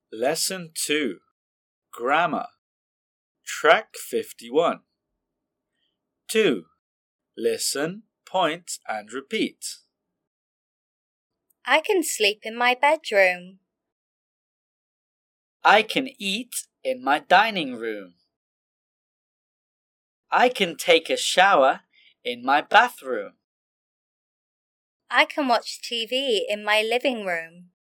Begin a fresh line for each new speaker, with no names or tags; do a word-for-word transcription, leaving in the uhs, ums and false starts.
Lesson two. Grammar. Track fifty-one. two. Listen, point and repeat.
I can sleep in my bedroom.
I can eat in my dining room. I can take a shower in my bathroom.
I can watch T V in my living room.